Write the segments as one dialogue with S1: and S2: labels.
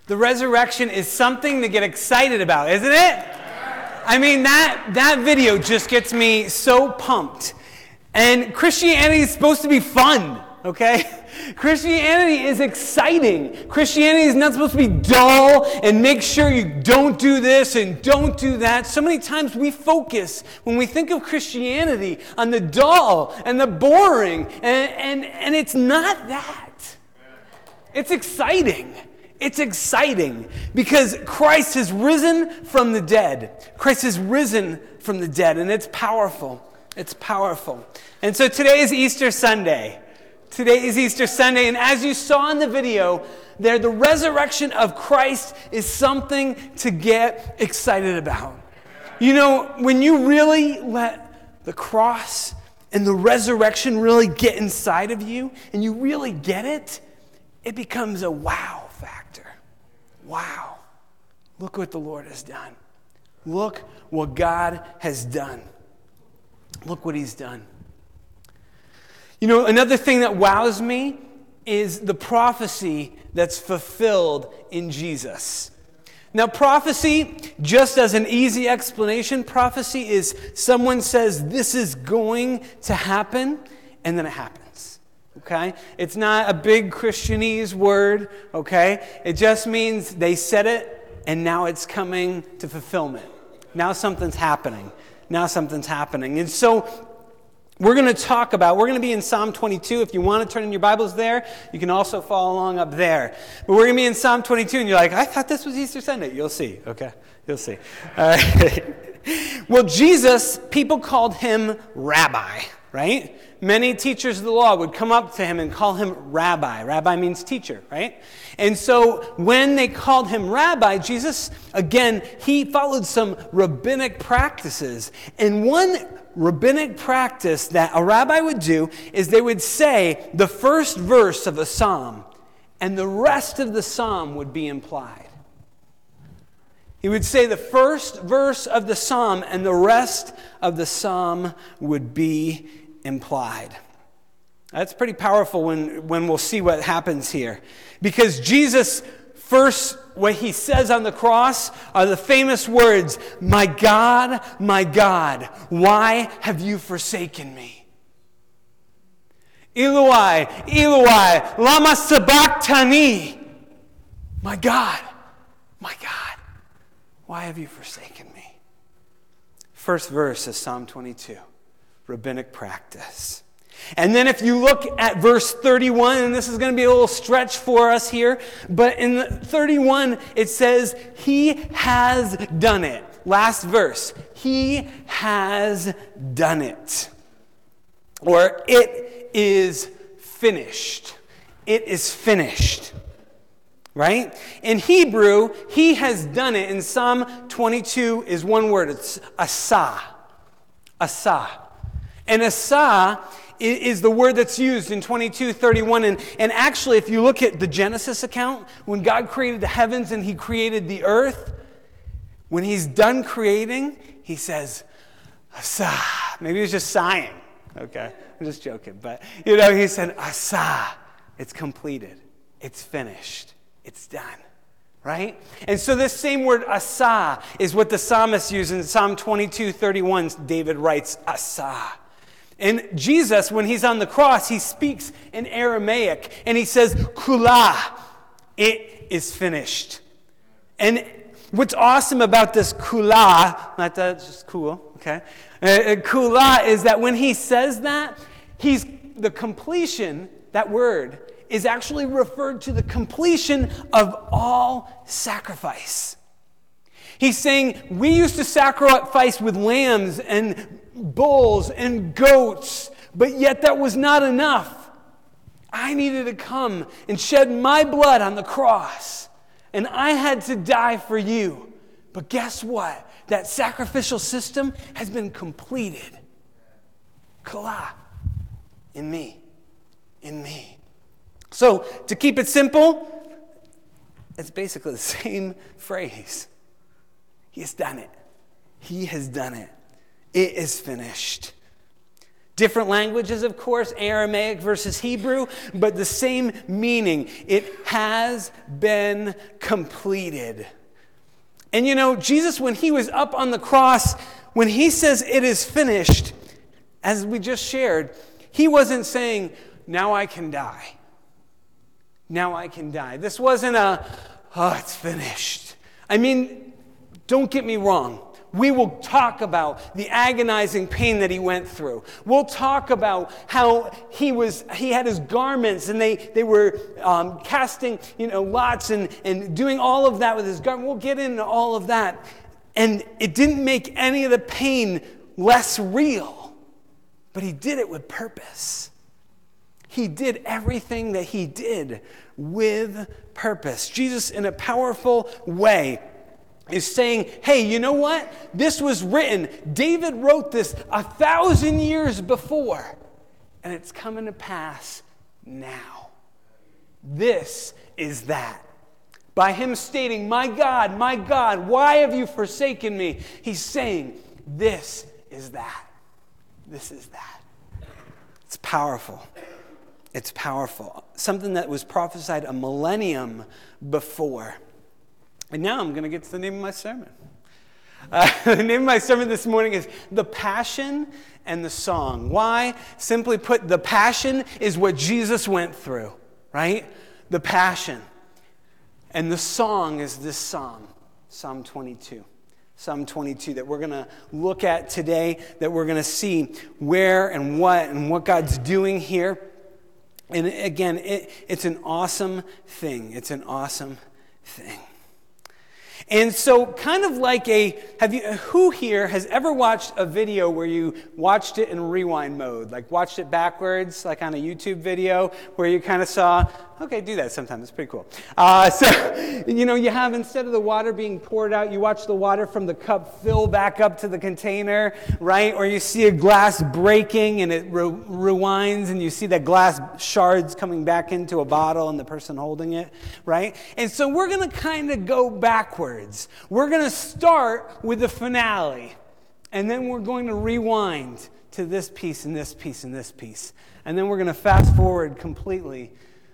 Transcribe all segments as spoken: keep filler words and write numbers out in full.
S1: The resurrection is something to get excited about, isn't it? I mean, that, that video just gets me so pumped. And Christianity is supposed to be fun, okay? Christianity is exciting. Christianity is not supposed to be dull and make sure you don't do this and don't do that. So many times we focus, when we think of Christianity, on the dull and the boring, and, and, and it's not that. It's exciting. It's exciting because Christ has risen from the dead. Christ has risen from the dead, and it's powerful. It's powerful. And so today is Easter Sunday. Today is Easter Sunday, and as you saw in the video, there, the resurrection of Christ is something to get excited about. You know, when you really let the cross and the resurrection really get inside of you, and you really get it, it becomes a wow factor. Wow. Look what the Lord has done. Look what God has done. Look what he's done. You know, another thing that wows me is the prophecy that's fulfilled in Jesus. Now, prophecy, just as an easy explanation, prophecy is someone says this is going to happen, and then it happens. Okay? It's not a big Christianese word, okay? It just means they said it, and now it's coming to fulfillment. Now something's happening. Now something's happening. And so we're going to talk about, we're going to be in Psalm twenty-two. If you want to turn in your Bibles there, you can also follow along up there. But we're going to be in Psalm twenty-two, and you're like, I thought this was Easter Sunday. You'll see, okay? You'll see. All right. Well, Jesus, people called him Rabbi, right? Many teachers of the law would come up to him and call him Rabbi. Rabbi means teacher, right? And so when they called him Rabbi, Jesus, again, he followed some rabbinic practices. And one rabbinic practice that a rabbi would do is they would say the first verse of a psalm, and the rest of the psalm would be implied. He would say the first verse of the psalm, and the rest of the psalm would be implied. That's pretty powerful when, when we'll see what happens here. Because Jesus, first, what he says on the cross are the famous words, "My God, my God, why have you forsaken me? Eloi, Eloi, lama sabachthani." My God, my God, why have you forsaken me? First verse of Psalm twenty-two, rabbinic practice. And then if you look at verse thirty-one, and this is going to be a little stretch for us here, but in thirty-one it says, he has done it. Last verse, he has done it. Or it is finished. It is finished. Right? In Hebrew, he has done it. In Psalm twenty-two is one word. It's asa. Asa. And asa is the word that's used in twenty-two thirty-one. And, and actually, if you look at the Genesis account, when God created the heavens and he created the earth, when he's done creating, he says, asa. Maybe he was just sighing. Okay, I'm just joking. But, you know, he said, asa. It's completed. It's finished. It's done. Right? And so this same word, asa, is what the psalmist used in Psalm twenty-two thirty-one. David writes, asa. And Jesus, when he's on the cross, he speaks in Aramaic, and he says, kula, it is finished. And what's awesome about this kula, not that it's just cool, okay? Uh, kula is that when he says that, he's the completion, that word, is actually referred to the completion of all sacrifice. He's saying, we used to sacrifice with lambs and bulls and goats, but yet that was not enough. I needed to come and shed my blood on the cross, and I had to die for you. But guess what? That sacrificial system has been completed. Kala, in me, in me. So, to keep it simple, it's basically the same phrase. He has done it. He has done it. It is finished. Different languages, of course, Aramaic versus Hebrew, but the same meaning. It has been completed. And you know, Jesus, when he was up on the cross, when he says it is finished, as we just shared, he wasn't saying, now I can die. Now I can die. This wasn't a, oh, it's finished. I mean, don't get me wrong. We will talk about the agonizing pain that he went through. We'll talk about how he was, he had his garments and they, they were um, casting, you know, lots and, and doing all of that with his garment. We'll get into all of that. And it didn't make any of the pain less real, but he did it with purpose. He did everything that he did with purpose. Jesus, in a powerful way, is saying, hey, you know what? This was written. David wrote this a thousand years before, and it's coming to pass now. This is that. By him stating, my God, my God, why have you forsaken me? He's saying, this is that. This is that. It's powerful. It's powerful. Something that was prophesied a millennium before. And now I'm going to get to the name of my sermon. Uh, the name of my sermon this morning is The Passion and the Song. Why? Simply put, the passion is what Jesus went through, right? The passion. And the song is this psalm, Psalm twenty-two. Psalm twenty-two that we're going to look at today, that we're going to see where and what and what God's doing here. And again, it, it's an awesome thing. It's an awesome thing. And so kind of like a, have you, who here has ever watched a video where you watched it in rewind mode? Like watched it backwards, like on a YouTube video, where you kind of saw, okay, do that sometimes, it's pretty cool. Uh, so, you know, you have, instead of the water being poured out, you watch the water from the cup fill back up to the container, right? Or you see a glass breaking and it re- rewinds and you see that glass shards coming back into a bottle and the person holding it, right? And so we're going to kind of go backwards. We're going to start with the finale, and then we're going to rewind to this piece and this piece and this piece. And then we're going to fast forward completely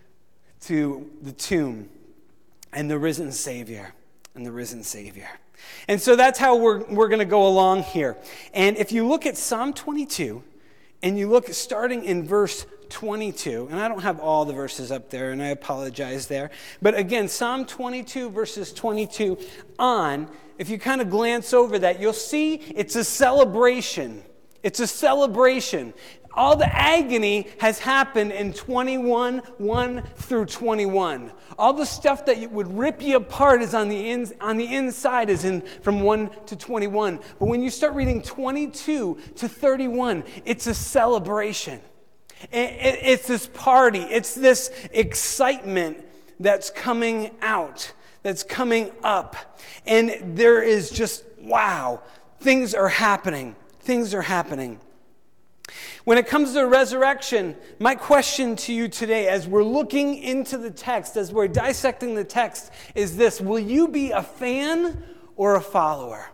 S1: to the tomb and the risen Savior and the risen Savior. And so that's how we're, we're going to go along here. And if you look at Psalm twenty-two, and you look starting in verse twenty-two, and I don't have all the verses up there, and I apologize there. But again, Psalm twenty-two, verses twenty-two on, if you kind of glance over that, you'll see it's a celebration. It's a celebration. All the agony has happened in twenty-one, one through twenty-one. All the stuff that would rip you apart is on the in, on the inside is in from one to twenty-one. But when you start reading twenty-two to thirty-one, it's a celebration. It's this party. It's this excitement that's coming out, that's coming up. And there is just, wow, things are happening. Things are happening. When it comes to resurrection, my question to you today, as we're looking into the text, as we're dissecting the text, is this: will you be a fan or a follower?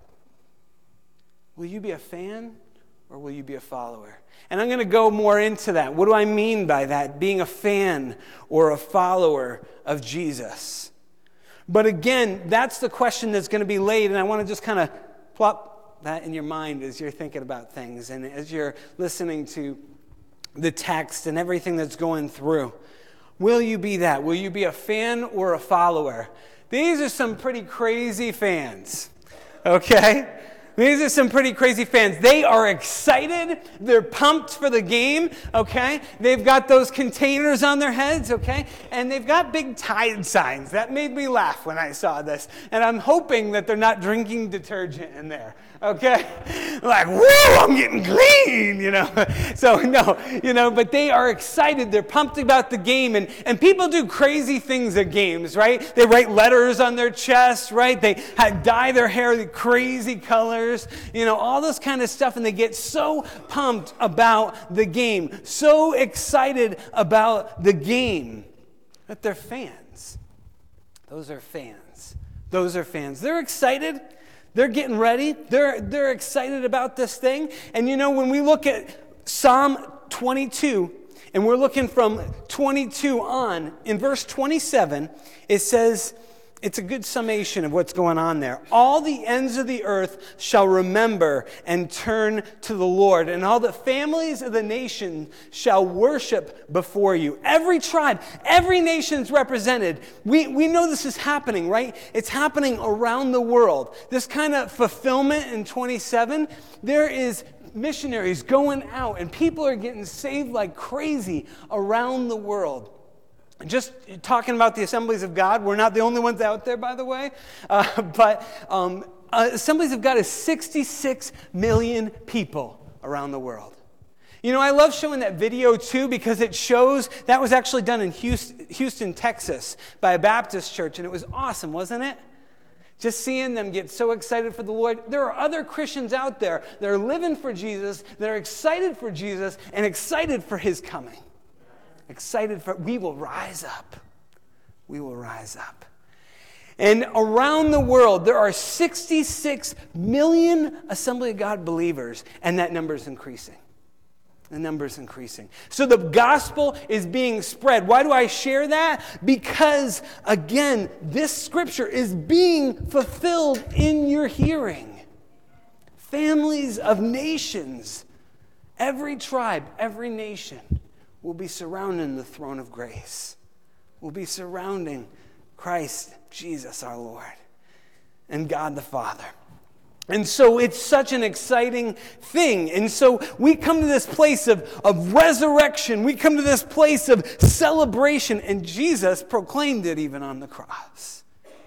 S1: Will you be a fan or will you be a follower? And I'm going to go more into that. What do I mean by that? Being a fan or a follower of Jesus. But again, that's the question that's going to be laid, and I want to just kind of plop that in your mind as you're thinking about things and as you're listening to the text and everything that's going through. Will you be that? Will you be a fan or a follower? These are some pretty crazy fans, okay? These are some pretty crazy fans. They are excited. They're pumped for the game, okay? They've got those containers on their heads, okay? And they've got big Tide signs. That made me laugh when I saw this. And I'm hoping that they're not drinking detergent in there, okay? Like, woo, I'm getting clean, you know? So, no, you know, but they are excited. They're pumped about the game. And, and people do crazy things at games, right? They write letters on their chest, right? They dye their hair the crazy colors. You know, all this kind of stuff, and they get so pumped about the game, so excited about the game that they're fans. Those are fans. Those are fans. They're excited. They're getting ready. They're, they're excited about this thing. And you know, when we look at Psalm twenty-two, and we're looking from twenty-two on. In verse twenty-seven, it says, it's a good summation of what's going on there. All the ends of the earth shall remember and turn to the Lord, and all the families of the nation shall worship before you. Every tribe, every nation is represented. We, we know this is happening, right? It's happening around the world. This kind of fulfillment in twenty-seven, there is missionaries going out, and people are getting saved like crazy around the world. Just talking about the Assemblies of God, we're not the only ones out there, by the way, uh, but um, uh, Assemblies of God is sixty-six million people around the world. You know, I love showing that video, too, because it shows, that was actually done in Houston, Houston, Texas, by a Baptist church, and it was awesome, wasn't it? Just seeing them get so excited for the Lord. There are other Christians out there that are living for Jesus, that are excited for Jesus, and excited for his coming. Excited for, we will rise up. We will rise up. And around the world, there are sixty-six million Assembly of God believers, and that number is increasing. The number is increasing. So the gospel is being spread. Why do I share that? Because, again, this scripture is being fulfilled in your hearing. Families of nations, every tribe, every nation, will be surrounding the throne of grace. Will be surrounding Christ Jesus our Lord and God the Father. And so it's such an exciting thing. And so we come to this place of, of resurrection. We come to this place of celebration. And Jesus proclaimed it even on the cross.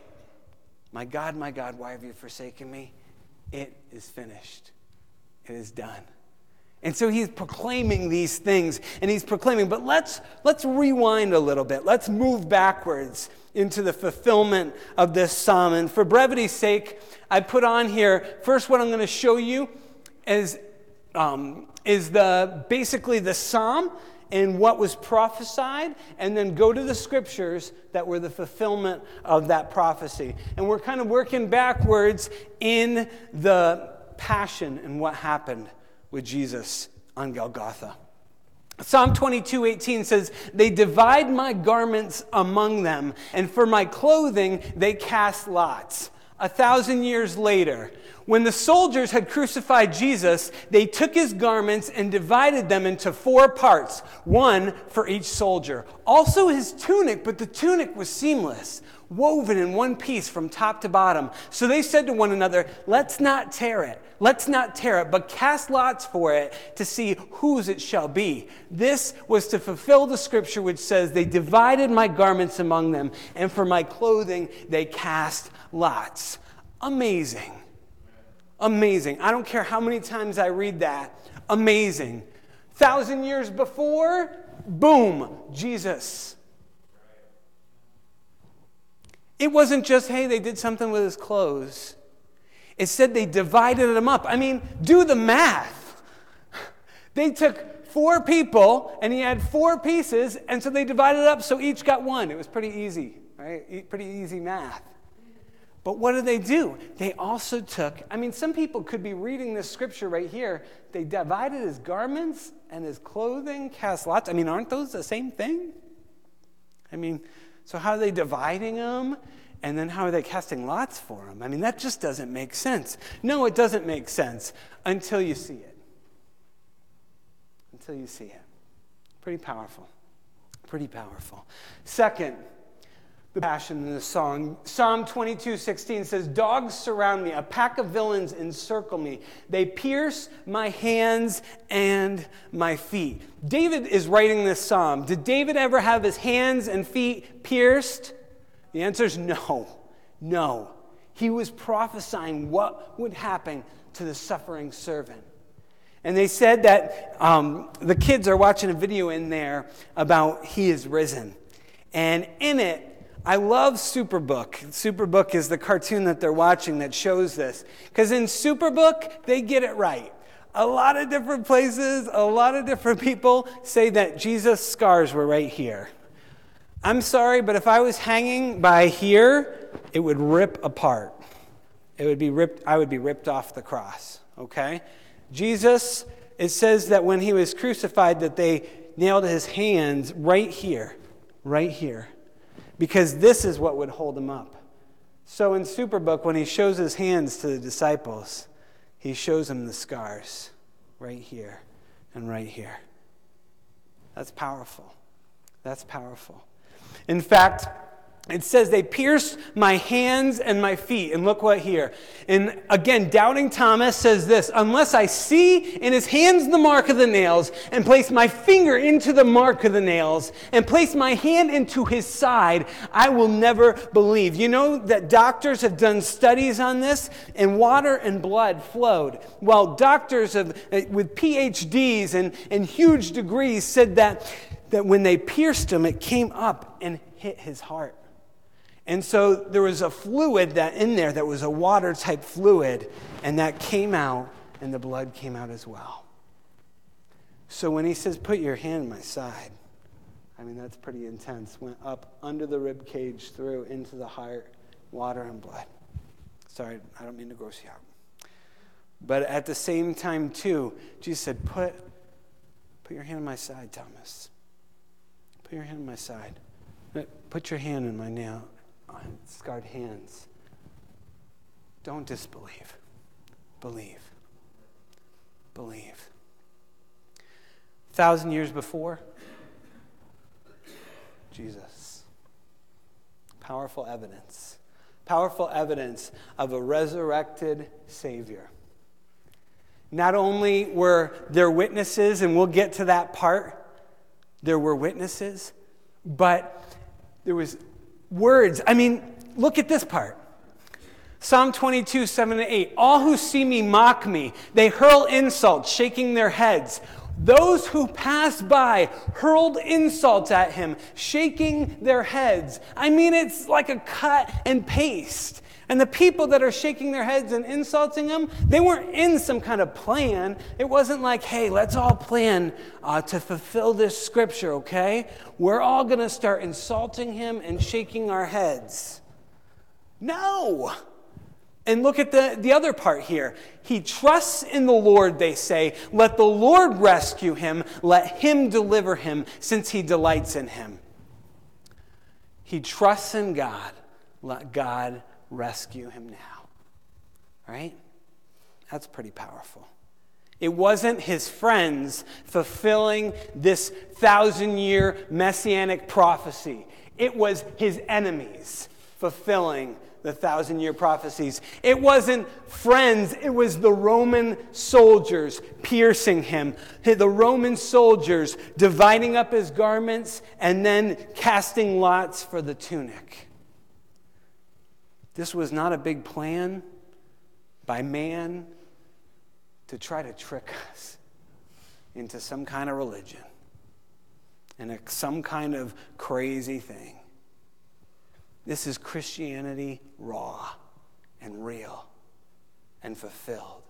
S1: My God, my God, why have you forsaken me? It is finished. It is done. And so he's proclaiming these things, and he's proclaiming, but let's let's rewind a little bit. Let's move backwards into the fulfillment of this psalm. And for brevity's sake, I put on here, first what I'm going to show you is, um, is the basically the psalm and what was prophesied, and then go to the scriptures that were the fulfillment of that prophecy. And we're kind of working backwards in the passion and what happened with Jesus on Golgotha. Psalm twenty-two eighteen says, they divide my garments among them, and for my clothing they cast lots. A thousand years later, when the soldiers had crucified Jesus, they took his garments and divided them into four parts, one for each soldier. Also his tunic, but the tunic was seamless, woven in one piece from top to bottom. So they said to one another, let's not tear it. Let's not tear it, but cast lots for it to see whose it shall be. This was to fulfill the scripture which says, they divided my garments among them, and for my clothing they cast lots. Amazing. Amazing. I don't care how many times I read that. Amazing. Thousand years before, boom, Jesus. It wasn't just, hey, they did something with his clothes. It said they divided them up. I mean, do the math. They took four people, and he had four pieces, and so they divided it up so each got one. It was pretty easy, right? Pretty easy math. But what did they do? They also took, I mean, some people could be reading this scripture right here. They divided his garments and his clothing, cast lots. I mean, aren't those the same thing? I mean, so how are they dividing them? And then how are they casting lots for them? I mean, that just doesn't make sense. No, it doesn't make sense until you see it. Until you see it. Pretty powerful. Pretty powerful. Second, the passion in the song. Psalm twenty-two sixteen says, dogs surround me. A pack of villains encircle me. They pierce my hands and my feet. David is writing this psalm. Did David ever have his hands and feet pierced? The answer is no. No. He was prophesying what would happen to the suffering servant. And they said that um, the kids are watching a video in there about He is Risen. And in it, I love Superbook. Superbook is the cartoon that they're watching that shows this. Because in Superbook, they get it right. A lot of different places, a lot of different people say that Jesus' scars were right here. I'm sorry, but if I was hanging by here, it would rip apart. It would be ripped, I would be ripped off the cross, okay? Jesus it says that when he was crucified that they nailed his hands right here, right here, because this is what would hold him up. So in Superbook, when he shows his hands to the disciples, he shows them the scars right here and right here. That's powerful. That's powerful. In fact, it says they pierced my hands and my feet. And look what here. And again, Doubting Thomas says this, unless I see in his hands the mark of the nails, and place my finger into the mark of the nails, and place my hand into his side, I will never believe. You know that doctors have done studies on this, and water and blood flowed. Well, doctors have, with P H Ds and, and huge degrees said that, that when they pierced him, it came up and hit his heart. And so there was a fluid that in there that was a water-type fluid, and that came out, and the blood came out as well. So when he says, put your hand on my side, I mean, that's pretty intense. Went up under the rib cage, through into the heart, water and blood. Sorry, I don't mean to gross you out. But at the same time, too, Jesus said, put, put your hand on my side, Thomas. Put your hand on my side. Put your hand in my nail. Scarred hands. Don't disbelieve. Believe. Believe. A thousand years before, Jesus. Powerful evidence. Powerful evidence of a resurrected Savior. Not only were there witnesses, and we'll get to that part, there were witnesses, but there was words. I mean, look at this part. Psalm twenty-two, seven to eight. All who see me mock me. They hurl insults, shaking their heads. Those who pass by hurled insults at him, shaking their heads. I mean, it's like a cut and paste. And the people that are shaking their heads and insulting him, they weren't in some kind of plan. It wasn't like, hey, let's all plan uh, to fulfill this scripture, okay? We're all going to start insulting him and shaking our heads. No. And look at the, the other part here. He trusts in the Lord, they say. Let the Lord rescue him. Let him deliver him, since he delights in him. He trusts in God. Let God rescue him now. Right? That's pretty powerful. It wasn't his friends fulfilling this thousand-year messianic prophecy. It was his enemies fulfilling the thousand-year prophecies. It wasn't friends. It was the Roman soldiers piercing him. The Roman soldiers dividing up his garments and then casting lots for the tunic. This was not a big plan by man to try to trick us into some kind of religion and a, some kind of crazy thing. This is Christianity raw and real and fulfilled.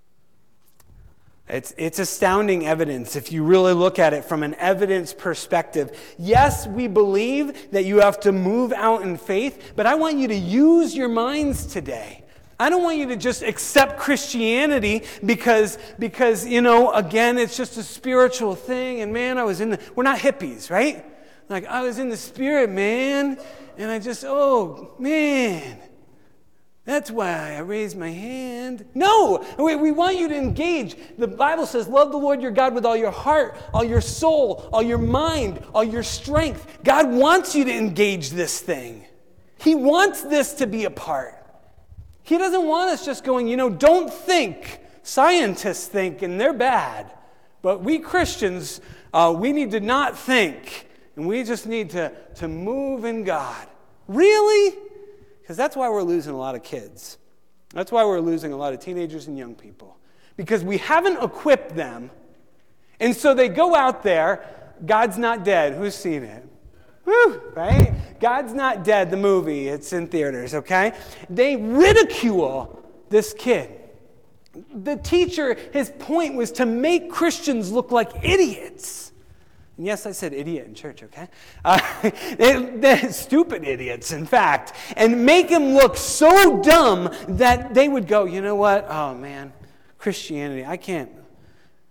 S1: It's, it's astounding evidence if you really look at it from an evidence perspective. Yes, we believe that you have to move out in faith, but I want you to use your minds today. I don't want you to just accept Christianity because, because you know, again, it's just a spiritual thing. And man, I was in the, we're not hippies, right? Like, I was in the spirit, man, and I just, oh, man. That's why I raised my hand. No, we, we want you to engage. The Bible says, love the Lord your God with all your heart, all your soul, all your mind, all your strength. God wants you to engage this thing. He wants this to be a part. He doesn't want us just going, you know, don't think. Scientists think, and they're bad. But we Christians, uh, we need to not think. And we just need to, to move in God. Really? Because that's why we're losing a lot of kids. That's why we're losing a lot of teenagers and young people. Because we haven't equipped them. And so they go out there. God's Not Dead. Who's seen it? Woo, right? God's Not Dead, the movie. It's in theaters, okay? They ridicule this kid. The teacher, his point was to make Christians look like idiots. And yes, I said idiot in church, okay? Uh, they, they're stupid idiots, in fact. And make them look so dumb that they would go, you know what? Oh, man, Christianity, I can't.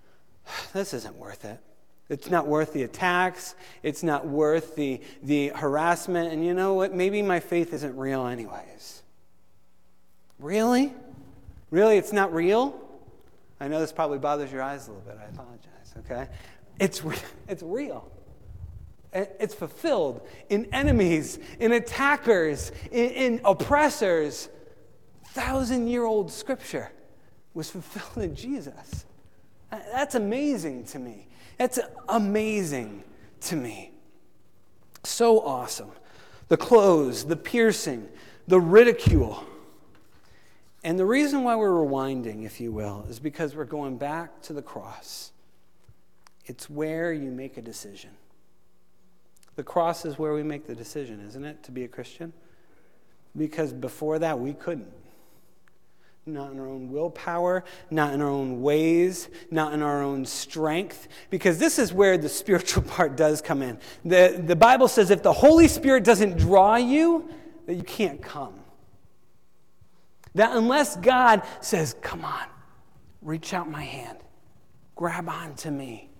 S1: this isn't worth it. It's not worth the attacks. It's not worth the, the harassment. And you know what? Maybe my faith isn't real anyways. Really? Really, it's not real? I know this probably bothers your eyes a little bit. I apologize, okay? It's, re- it's real. It's fulfilled in enemies, in attackers, in, in oppressors. Thousand-year-old scripture was fulfilled in Jesus. That's amazing to me. That's amazing to me. So awesome. The clothes, the piercing, the ridicule. And the reason why we're rewinding, if you will, is because we're going back to the cross. It's where you make a decision. The cross is where we make the decision, isn't it, to be a Christian? Because before that, we couldn't. Not in our own willpower, not in our own ways, not in our own strength. Because this is where the spiritual part does come in. The, the Bible says if the Holy Spirit doesn't draw you, that you can't come. That unless God says, come on, reach out my hand, grab onto me.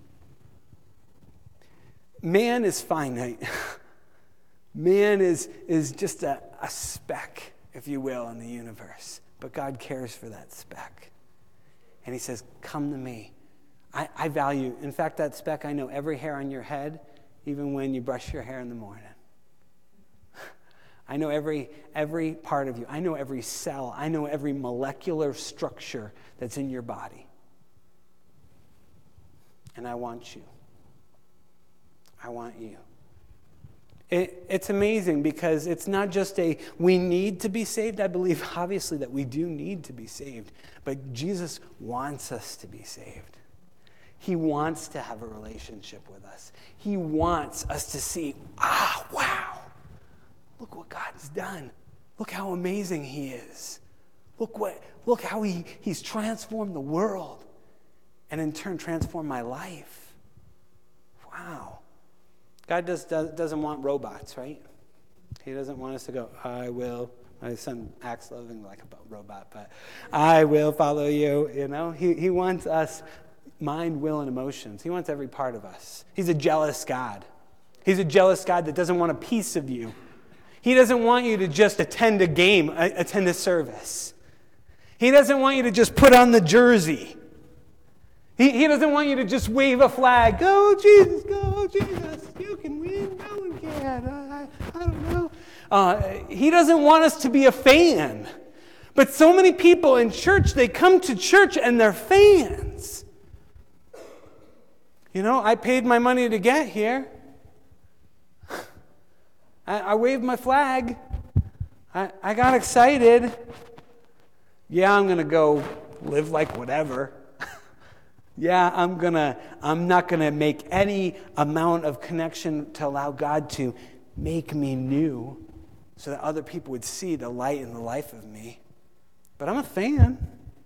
S1: Man is finite. Man is, is just a, a speck, if you will, in the universe. But God cares for that speck. And he says, come to me. I, I value, in fact, that speck, I know every hair on your head, even when you brush your hair in the morning. I know every, every part of you. I know every cell. I know every molecular structure that's in your body. And I want you. I want you. It, it's amazing because it's not just a, we need to be saved. I believe, obviously, that we do need to be saved. But Jesus wants us to be saved. He wants to have a relationship with us. He wants us to see, ah, wow, look what God has done. Look how amazing he is. Look what, look how he, he's transformed the world and in turn transformed my life. Wow. God does, does, doesn't want robots, right? He doesn't want us to go, I will. My son acts loving like a robot, but I will follow you, you know? He, he wants us, mind, will, and emotions. He wants every part of us. He's a jealous God. He's a jealous God that doesn't want a piece of you. He doesn't want you to just attend a game, attend a service. He doesn't want you to just put on the jersey. He, he doesn't want you to just wave a flag. Go, Jesus, go, Jesus. You can win. No one can. I, I don't know. Uh, he doesn't want us to be a fan. But so many people in church, they come to church and they're fans. You know, I paid my money to get here. I, I waved my flag. I, I got excited. Yeah, I'm going to go live like whatever. Yeah, I'm gonna, I'm not going to make any amount of connection to allow God to make me new so that other people would see the light in the life of me. But I'm a fan.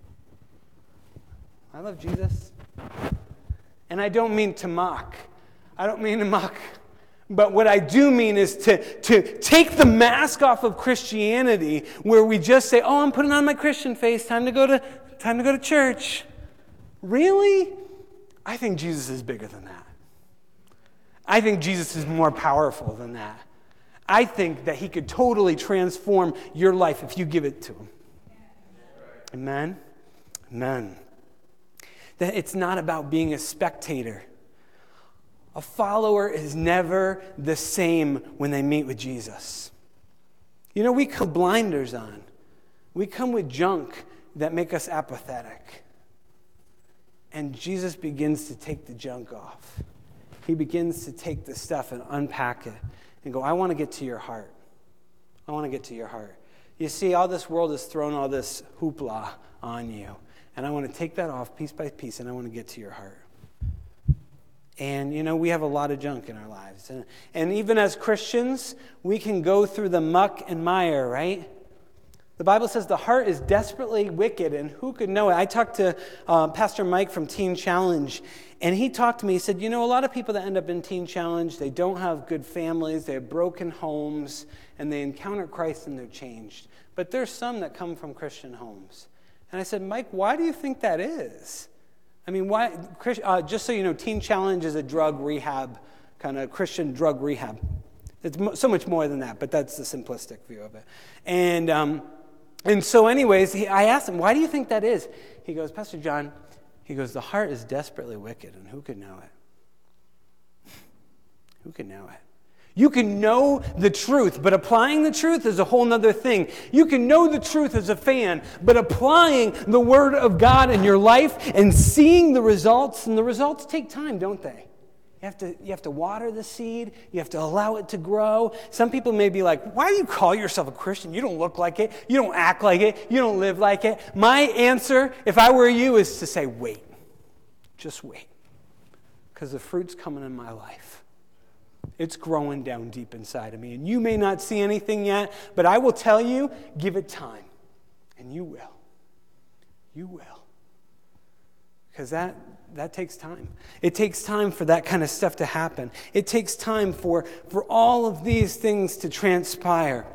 S1: I love Jesus. And I don't mean to mock. I don't mean to mock. But what I do mean is to, to take the mask off of Christianity where we just say, oh, I'm putting on my Christian face. Time to go to, time to go to church. Really? I think Jesus is bigger than that. I think Jesus is more powerful than that. I think that he could totally transform your life if you give it to him. Amen? Amen. That it's not about being a spectator. A follower is never the same when they meet with Jesus. You know, we come blinders on. We come with junk that make us apathetic. And Jesus begins to take the junk off. He begins to take the stuff and unpack it and go, I want to get to your heart. I want to get to your heart. You see, all this world has thrown all this hoopla on you. And I want to take that off piece by piece, and I want to get to your heart. And, you know, we have a lot of junk in our lives. And, and even as Christians, we can go through the muck and mire, right? The Bible says the heart is desperately wicked, and who could know it? I talked to uh, Pastor Mike from Teen Challenge, and he talked to me. He said, you know, a lot of people that end up in Teen Challenge, they don't have good families, they have broken homes, and they encounter Christ and they're changed. But there's some that come from Christian homes. And I said, Mike, why do you think that is? I mean, why? Uh, just so you know, Teen Challenge is a drug rehab, kind of Christian drug rehab. It's mo- so much more than that, but that's the simplistic view of it. And um, and so anyways, he, I asked him, why do you think that is? He goes, Pastor John, he goes, the heart is desperately wicked, and who could know it? Who can know it? You can know the truth, but applying the truth is a whole other thing. You can know the truth as a fan, but applying the Word of God in your life and seeing the results, and the results take time, don't they? You have to, you have to water the seed. You have to allow it to grow. Some people may be like, why do you call yourself a Christian? You don't look like it. You don't act like it. You don't live like it. My answer, if I were you, is to say, wait. Just wait. Because the fruit's coming in my life. It's growing down deep inside of me. And you may not see anything yet, but I will tell you, give it time. And you will. You will. Because that, that takes time. It takes time for that kind of stuff to happen. It takes time for, for all of these things to transpire.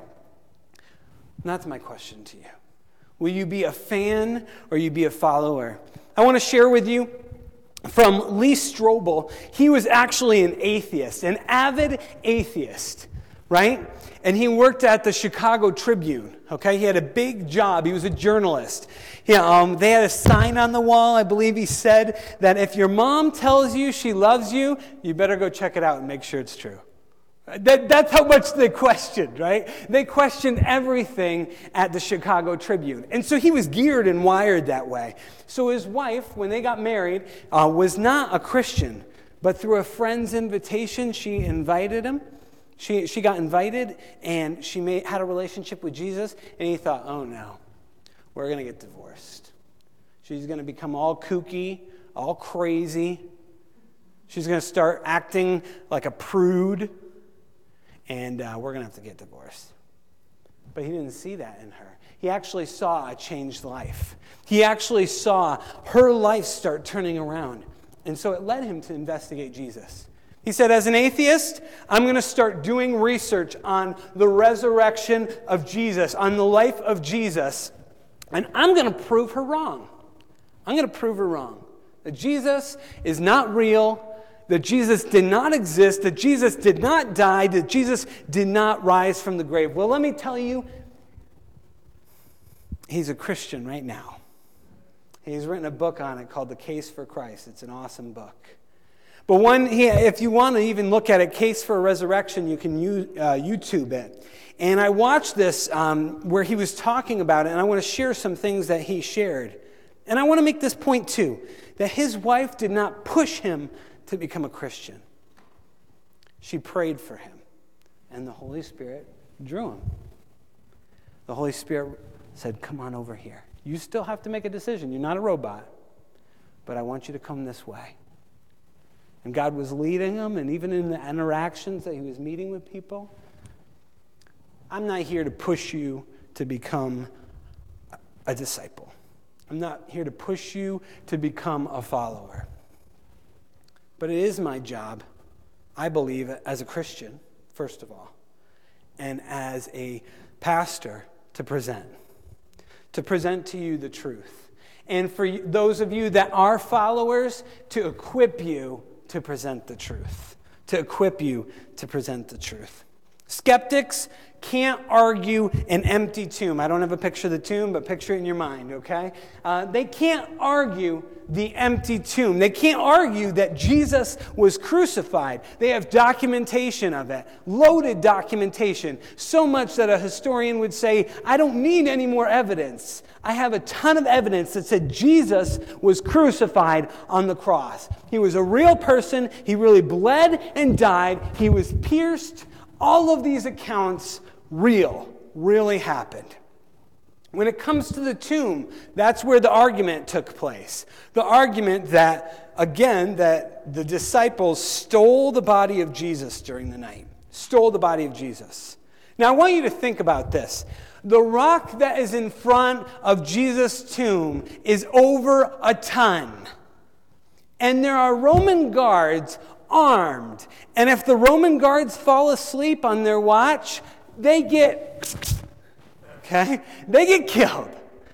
S1: And that's my question to you. Will you be a fan or you be a follower? I want to share with you from Lee Strobel. He was actually an atheist, an avid atheist, right? And he worked at the Chicago Tribune, okay? He had a big job. He was a journalist. He, um, they had a sign on the wall, I believe he said, that if your mom tells you she loves you, you better go check it out and make sure it's true. That, that's how much they questioned, right? They questioned everything at the Chicago Tribune. And so he was geared and wired that way. So his wife, when they got married, uh, was not a Christian. But through a friend's invitation, she invited him. She, she got invited, and she made, had a relationship with Jesus. And he thought, oh no, we're going to get divorced. She's going to become all kooky, all crazy. She's going to start acting like a prude. And uh, we're going to have to get divorced. But he didn't see that in her. He actually saw a changed life. He actually saw her life start turning around. And so it led him to investigate Jesus. He said, as an atheist, I'm going to start doing research on the resurrection of Jesus, on the life of Jesus. And I'm going to prove her wrong. I'm going to prove her wrong. That Jesus is not real. That Jesus did not exist, that Jesus did not die, that Jesus did not rise from the grave. Well, let me tell you, he's a Christian right now. He's written a book on it called The Case for Christ. It's an awesome book. But one, he, if you want to even look at it, Case for Resurrection, you can use, uh, YouTube it. And I watched this um, where he was talking about it, and I want to share some things that he shared. And I want to make this point too, that his wife did not push him to become a Christian. She prayed for him, and the Holy Spirit drew him. The Holy Spirit said, come on over here. You still have to make a decision. You're not a robot, but I want you to come this way. And God was leading him, and even in the interactions that he was meeting with people, I'm not here to push you to become a disciple. I'm not here to push you to become a follower. But it is my job, I believe, as a Christian, first of all, and as a pastor, to present. To present to you the truth. And for those of you that are followers, to equip you to present the truth. To equip you to present the truth. Skeptics can't argue an empty tomb. I don't have a picture of the tomb, but picture it in your mind, okay? Uh, they can't argue the empty tomb. They can't argue that Jesus was crucified. They have documentation of it, loaded documentation, so much that a historian would say, I don't need any more evidence. I have a ton of evidence that said Jesus was crucified on the cross. He was a real person. He really bled and died. He was pierced. All of these accounts, real, really happened. When it comes to the tomb, that's where the argument took place. The argument that, again, that the disciples stole the body of Jesus during the night. Stole the body of Jesus. Now, I want you to think about this. The rock that is in front of Jesus' tomb is over a ton. And there are Roman guards armed. And if the Roman guards fall asleep on their watch, they get, okay, they get killed.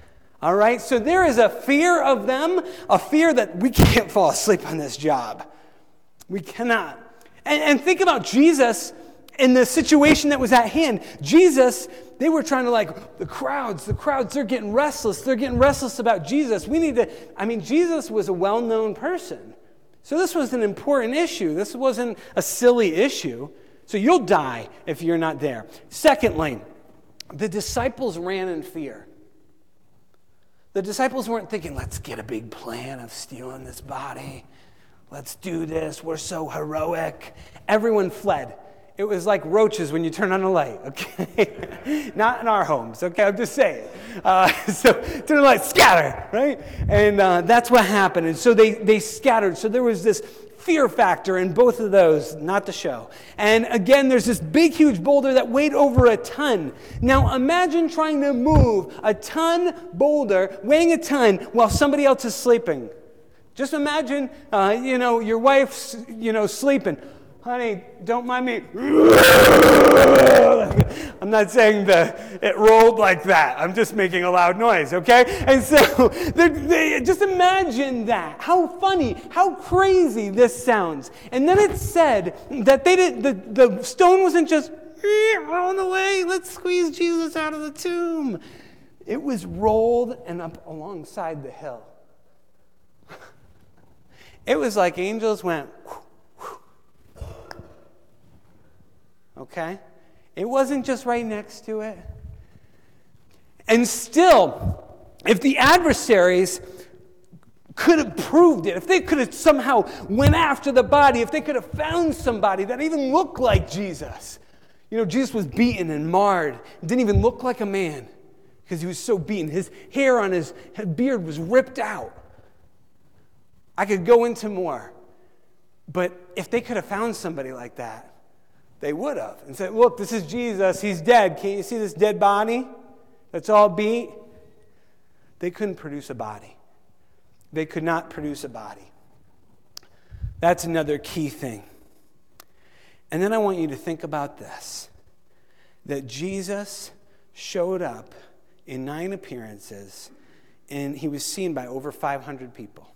S1: All right? So there is a fear of them, a fear that we can't fall asleep on this job. We cannot. And, and think about Jesus in the situation that was at hand. Jesus, they were trying to like, the crowds, the crowds, they're getting restless. They're getting restless about Jesus. We need to, I mean, Jesus was a well-known person. So this was an important issue. This wasn't a silly issue. So you'll die if you're not there. Secondly, the disciples ran in fear. The disciples weren't thinking, let's get a big plan of stealing this body. Let's do this. We're so heroic. Everyone fled. It was like roaches when you turn on a light, okay? Not in our homes, okay? I'm just saying. Uh, so turn the light, scatter, right? And uh, that's what happened. And so they, they scattered. So there was this fear factor in both of those, not to show. And again, there's this big, huge boulder that weighed over a ton. Now imagine trying to move a ton boulder, weighing a ton, while somebody else is sleeping. Just imagine, uh, you know, your wife's, you know, sleeping. Honey, don't mind me. I'm not saying that it rolled like that. I'm just making a loud noise, okay? And so they, they, just imagine that. How funny, how crazy this sounds. And then it said that they did, the, the stone wasn't just rolling away. Let's squeeze Jesus out of the tomb. It was rolled and up alongside the hill. It was like angels went, okay? It wasn't just right next to it. And still, if the adversaries could have proved it, if they could have somehow went after the body, if they could have found somebody that even looked like Jesus. You know, Jesus was beaten and marred. Didn't even look like a man because he was so beaten. His hair on his beard was ripped out. I could go into more. But if they could have found somebody like that, they would have. And said, look, this is Jesus. He's dead. Can't you see this dead body that's all beat? They couldn't produce a body. They could not produce a body. That's another key thing. And then I want you to think about this. That Jesus showed up in nine appearances, and he was seen by over five hundred people.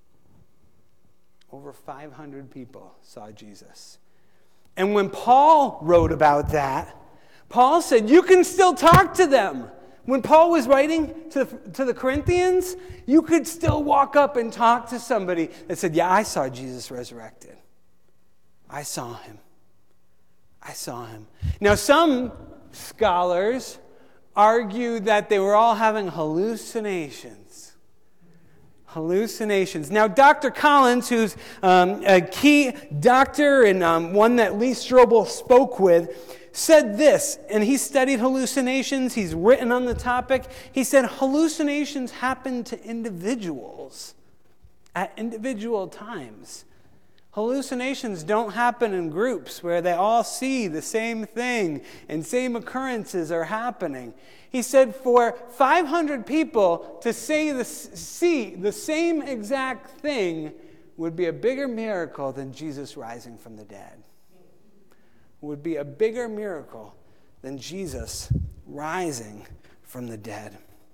S1: Over five hundred people saw Jesus. And when Paul wrote about that, Paul said, you can still talk to them. When Paul was writing to, to the Corinthians, you could still walk up and talk to somebody that said, yeah, I saw Jesus resurrected. I saw him. I saw him. Now, some scholars argue that they were all having hallucinations. Hallucinations. Now, Doctor Collins, who's um, a key doctor and um, one that Lee Strobel spoke with, said this, and he studied hallucinations. He's written on the topic. He said hallucinations happen to individuals at individual times. Hallucinations don't happen in groups where they all see the same thing and same occurrences are happening. He said for five hundred people to say the, see the same exact thing would be a bigger miracle than Jesus rising from the dead. Would be a bigger miracle than Jesus rising from the dead.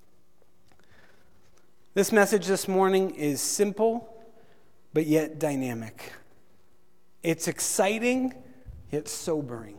S1: This message this morning is simple, but yet dynamic. It's exciting, yet sobering.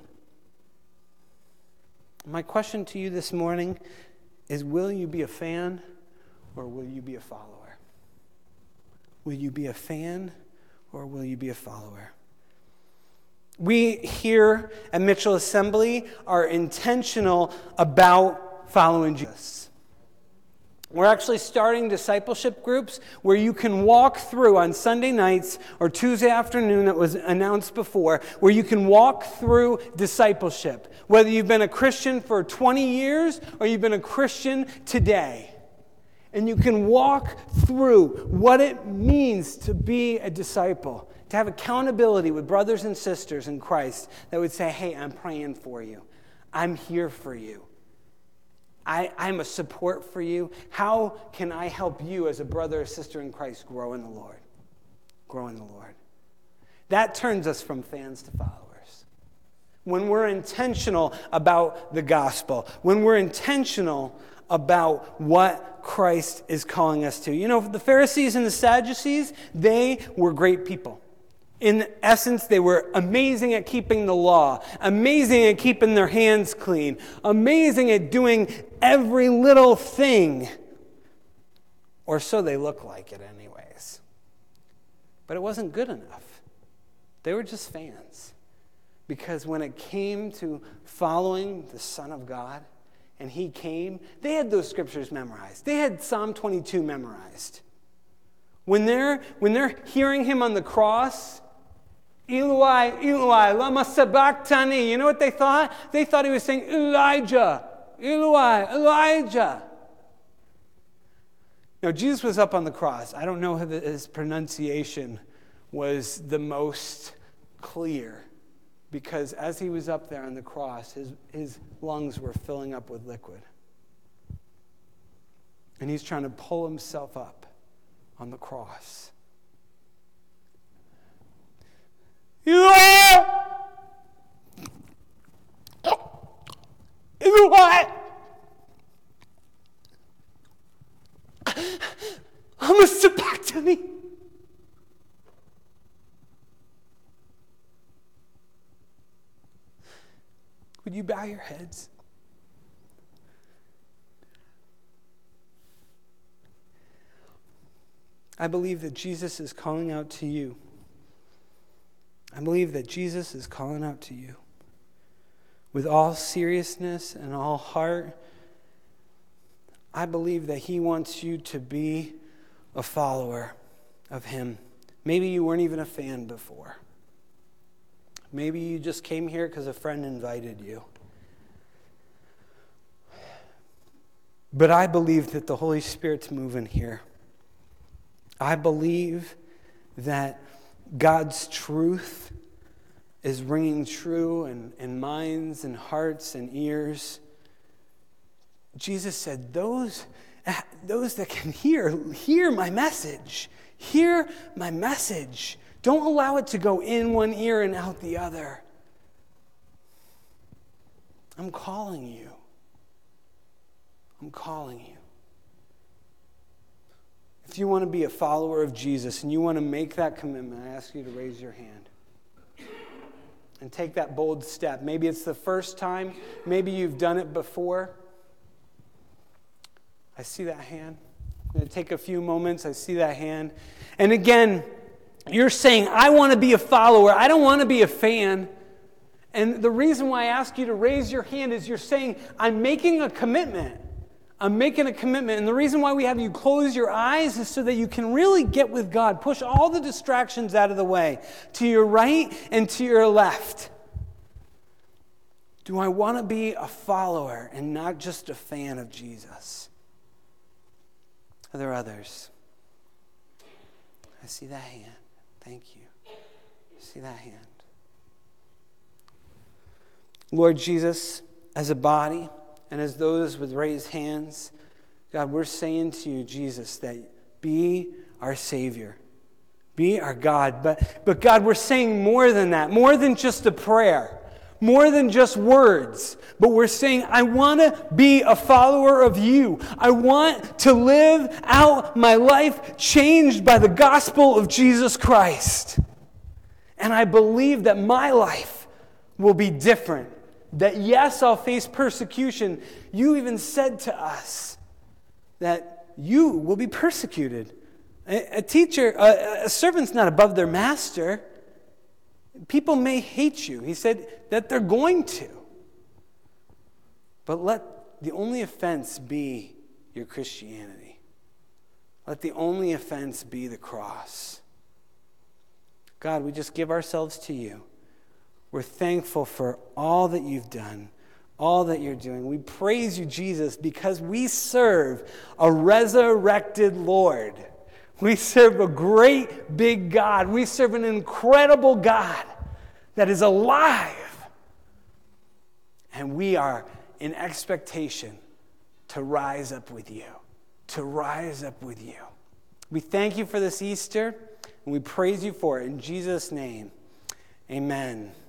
S1: My question to you this morning is, will you be a fan or will you be a follower? Will you be a fan or will you be a follower? We here at Mitchell Assembly are intentional about following Jesus. We're actually starting discipleship groups where you can walk through on Sunday nights or Tuesday afternoon that was announced before, where you can walk through discipleship. Whether you've been a Christian for twenty years or you've been a Christian today. And you can walk through what it means to be a disciple. To have accountability with brothers and sisters in Christ that would say, hey, I'm praying for you. I'm here for you. I, I'm a support for you. How can I help you as a brother or sister in Christ grow in the Lord? Grow in the Lord. That turns us from fans to followers. When we're intentional about the gospel, when we're intentional about what Christ is calling us to. You know, the Pharisees and the Sadducees, they were great people. In essence, they were amazing at keeping the law, amazing at keeping their hands clean, amazing at doing every little thing. Or so they look like it anyways. But it wasn't good enough. They were just fans. Because when it came to following the Son of God, and he came, they had those scriptures memorized. They had Psalm twenty-two memorized. When they're, when they're hearing him on the cross, Eloi, Eloi, lama sabachthani, you know what they thought? They thought he was saying, Elijah, Eloi, Elijah. Now, Jesus was up on the cross. I don't know if his pronunciation was the most clear, because as he was up there on the cross, his, his lungs were filling up with liquid. And he's trying to pull himself up on the cross. Eloi! Eloi! lama sabachthani. Would you bow your heads? I believe that Jesus is calling out to you. I believe that Jesus is calling out to you. With all seriousness and all heart, I believe that he wants you to be a follower of him. Maybe you weren't even a fan before. Maybe you just came here because a friend invited you. But I believe that the Holy Spirit's moving here. I believe that God's truth is ringing true in, in minds and hearts and ears. Jesus said, those, those that can hear, hear my message. Hear my message. Don't allow it to go in one ear and out the other. I'm calling you. I'm calling you. If you want to be a follower of Jesus and you want to make that commitment, I ask you to raise your hand and take that bold step. Maybe it's the first time. Maybe you've done it before. I see that hand. I'm going to take a few moments. I see that hand. And again, you're saying, I want to be a follower. I don't want to be a fan. And the reason why I ask you to raise your hand is you're saying, I'm making a commitment. I'm making a commitment. And the reason why we have you close your eyes is so that you can really get with God. Push all the distractions out of the way, to your right and to your left. Do I want to be a follower and not just a fan of Jesus? Are there others? I see that hand. Thank you. I see that hand. Lord Jesus, as a body, and as those with raised hands, God, we're saying to you, Jesus, that be our Savior. Be our God. But, but God, we're saying more than that. More than just a prayer. More than just words. But we're saying, I want to be a follower of you. I want to live out my life changed by the gospel of Jesus Christ. And I believe that my life will be different. That yes, I'll face persecution. You even said to us that you will be persecuted. A, a teacher, a, a servant's not above their master. People may hate you. He said that they're going to. But let the only offense be your Christianity. Let the only offense be the cross. God, we just give ourselves to you. We're thankful for all that you've done, all that you're doing. We praise you, Jesus, because we serve a resurrected Lord. We serve a great, big God. We serve an incredible God that is alive. And we are in expectation to rise up with you, to rise up with you. We thank you for this Easter, and we praise you for it. In Jesus' name, amen.